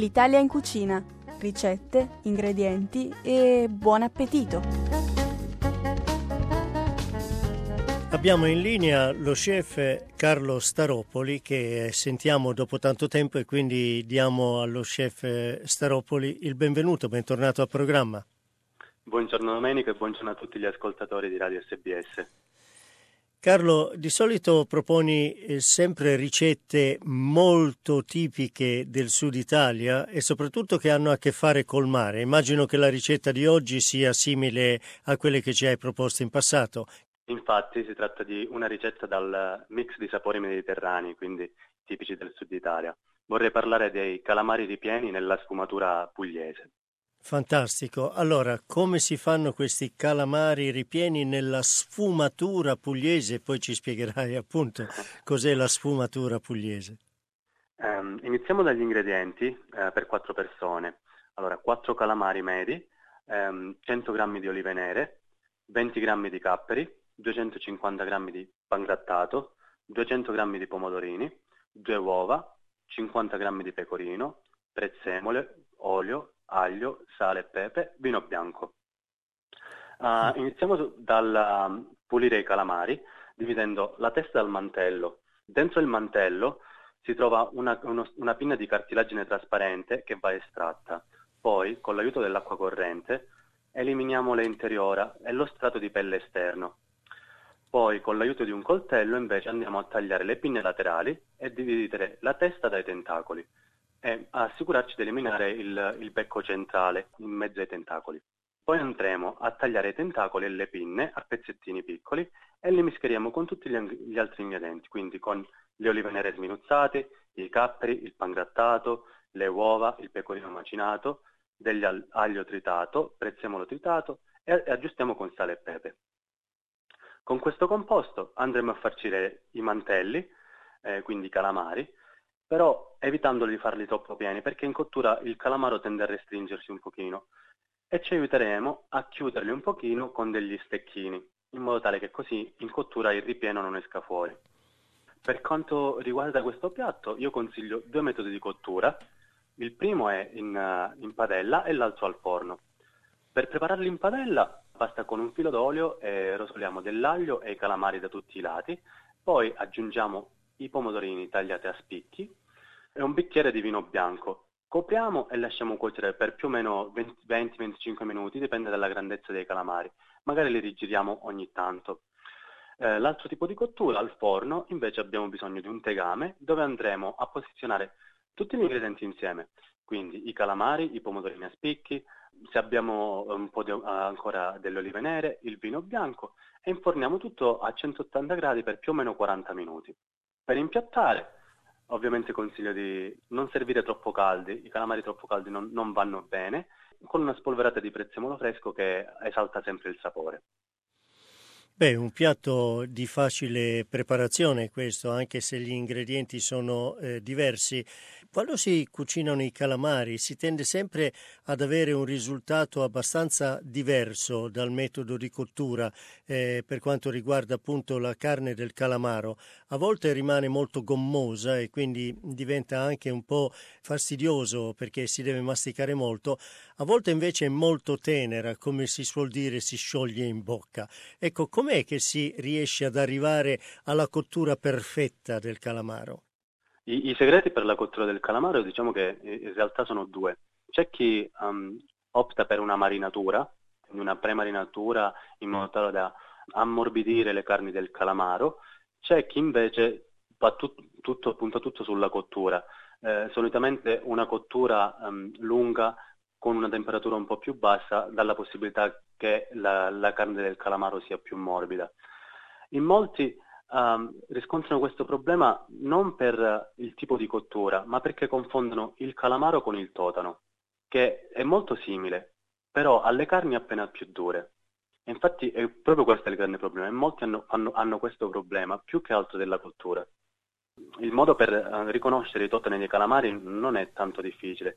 L'Italia in cucina, ricette, ingredienti e buon appetito! Abbiamo in linea lo chef Carlo Staropoli che sentiamo dopo tanto tempo e quindi diamo allo chef Staropoli il benvenuto, bentornato al programma. Buongiorno Domenico e buongiorno a tutti gli ascoltatori di Radio SBS. Carlo, di solito proponi sempre ricette molto tipiche del Sud Italia e soprattutto che hanno a che fare col mare. Immagino che la ricetta di oggi sia simile a quelle che ci hai proposto in passato. Infatti si tratta di una ricetta dal mix di sapori mediterranei, quindi tipici del Sud Italia. Vorrei parlare dei calamari ripieni nella sfumatura pugliese. Fantastico. Allora, come si fanno questi calamari ripieni nella sfumatura pugliese? Poi ci spiegherai appunto cos'è la sfumatura pugliese. Iniziamo dagli ingredienti per 4 persone. Allora, 4 calamari medi, 100 g di olive nere, 20 g di capperi, 250 g di pangrattato, 200 g di pomodorini, 2 uova, 50 g di pecorino, prezzemole, olio, aglio, sale e pepe, vino bianco. Iniziamo dal pulire i calamari, dividendo la testa dal mantello. Dentro il mantello si trova una pinna di cartilagine trasparente che va estratta. Poi, con l'aiuto dell'acqua corrente, eliminiamo l'interiora e lo strato di pelle esterno. Poi, con l'aiuto di un coltello, invece, andiamo a tagliare le pinne laterali e dividere la testa dai tentacoli e assicurarci di eliminare il becco centrale in mezzo ai tentacoli. Poi andremo a tagliare i tentacoli e le pinne a pezzettini piccoli e li mischeremo con tutti gli altri ingredienti, quindi con le olive nere sminuzzate, i capperi, il pangrattato, le uova, il pecorino macinato, aglio tritato, prezzemolo tritato e aggiustiamo con sale e pepe. Con questo composto andremo a farcire i mantelli, quindi i calamari, però evitandoli di farli troppo pieni perché in cottura il calamaro tende a restringersi un pochino e ci aiuteremo a chiuderli un pochino con degli stecchini in modo tale che così in cottura il ripieno non esca fuori. Per quanto riguarda questo piatto io consiglio 2 metodi di cottura, il primo è in padella e l'altro al forno. Per prepararli in padella basta con un filo d'olio rosoliamo dell'aglio e i calamari da tutti i lati, poi aggiungiamo i pomodorini tagliati a spicchi e un bicchiere di vino bianco. Copriamo e lasciamo cuocere per più o meno 20-25 minuti, dipende dalla grandezza dei calamari. Magari li rigiriamo ogni tanto. L'altro tipo di cottura, al forno, invece abbiamo bisogno di un tegame dove andremo a posizionare tutti gli ingredienti insieme. Quindi i calamari, i pomodorini a spicchi, se abbiamo un po' ancora delle olive nere, il vino bianco e inforniamo tutto a 180 gradi per più o meno 40 minuti. Per impiattare, ovviamente consiglio di non servire troppo caldi, i calamari troppo caldi non vanno bene, con una spolverata di prezzemolo fresco che esalta sempre il sapore. Beh, un piatto di facile preparazione questo, anche se gli ingredienti sono diversi. Quando si cucinano i calamari si tende sempre ad avere un risultato abbastanza diverso dal metodo di cottura per quanto riguarda appunto la carne del calamaro. A volte rimane molto gommosa e quindi diventa anche un po' fastidioso perché si deve masticare molto. A volte invece è molto tenera, come si suol dire, si scioglie in bocca. Ecco, com'è che si riesce ad arrivare alla cottura perfetta del calamaro? I segreti per la cottura del calamaro diciamo che in realtà sono 2. C'è chi opta per una marinatura, quindi una premarinatura in modo tale da ammorbidire le carni del calamaro. C'è chi invece punta tutto sulla cottura. Solitamente una cottura lunga con una temperatura un po' più bassa dà la possibilità che la carne del calamaro sia più morbida. In molti riscontrano questo problema non per il tipo di cottura, ma perché confondono il calamaro con il totano, che è molto simile, però ha le carni appena più dure. E infatti è proprio questo il grande problema, e molti hanno questo problema, più che altro della cottura. Il modo per riconoscere i totani dei calamari non è tanto difficile.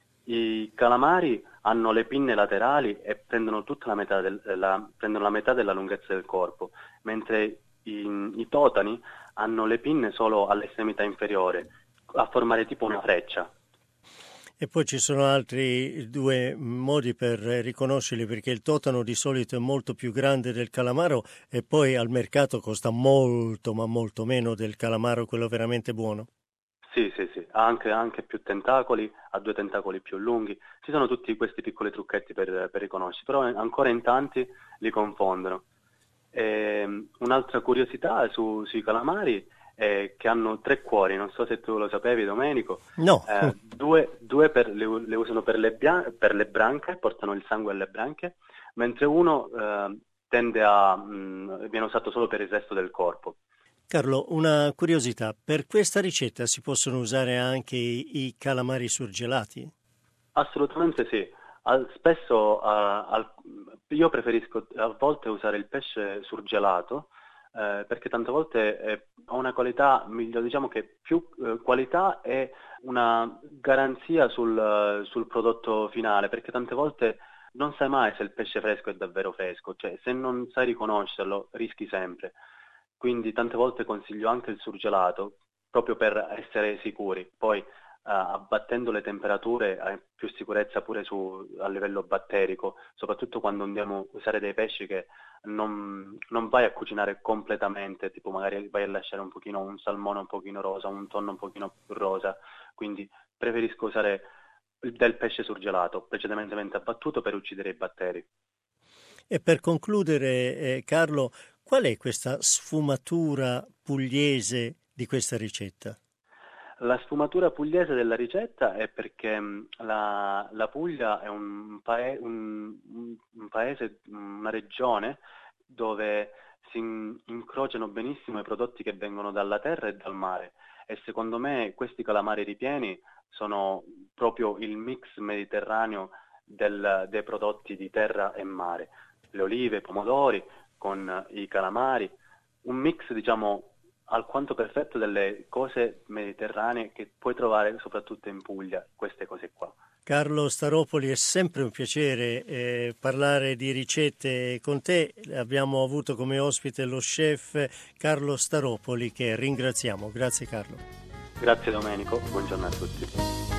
I calamari hanno le pinne laterali e prendono tutta prendono la metà della lunghezza del corpo, mentre i totani hanno le pinne solo all'estremità inferiore, a formare tipo una freccia. E poi ci sono altri due modi per riconoscerli, perché il totano di solito è molto più grande del calamaro e poi al mercato costa molto, ma molto meno del calamaro, quello veramente buono. Sì, sì, sì, ha anche più tentacoli, ha 2 tentacoli più lunghi. Ci sono tutti questi piccoli trucchetti per riconoscerli, però ancora in tanti li confondono. Un'altra curiosità sui calamari è che hanno 3 cuori, non so se tu lo sapevi, Domenico. No. Due le usano per le branche, portano il sangue alle branche, mentre uno viene usato solo per il resto del corpo. Carlo, una curiosità, per questa ricetta si possono usare anche i calamari surgelati? Assolutamente sì. Spesso io preferisco a volte usare il pesce surgelato perché tante volte ha una qualità migliore, diciamo che più qualità e una garanzia sul prodotto finale, perché tante volte non sai mai se il pesce fresco è davvero fresco, cioè se non sai riconoscerlo rischi sempre. Quindi tante volte consiglio anche il surgelato proprio per essere sicuri. Poi abbattendo le temperature hai più sicurezza pure a livello batterico, soprattutto quando andiamo a usare dei pesci che non vai a cucinare completamente, tipo magari vai a lasciare un pochino un salmone un pochino rosa, un tonno un pochino più rosa, quindi preferisco usare del pesce surgelato, precedentemente abbattuto per uccidere i batteri. E per concludere, Carlo, qual è questa sfumatura pugliese di questa ricetta? La sfumatura pugliese della ricetta è perché la Puglia è un paese, una regione dove si incrociano benissimo i prodotti che vengono dalla terra e dal mare e secondo me questi calamari ripieni sono proprio il mix mediterraneo dei prodotti di terra e mare, le olive, i pomodori con i calamari, un mix diciamo alquanto perfetto delle cose mediterranee che puoi trovare soprattutto in Puglia, queste cose qua. Carlo Staropoli, è sempre un piacere parlare di ricette con te. Abbiamo avuto come ospite lo chef Carlo Staropoli, che ringraziamo. Grazie Carlo. Grazie Domenico, buongiorno a tutti.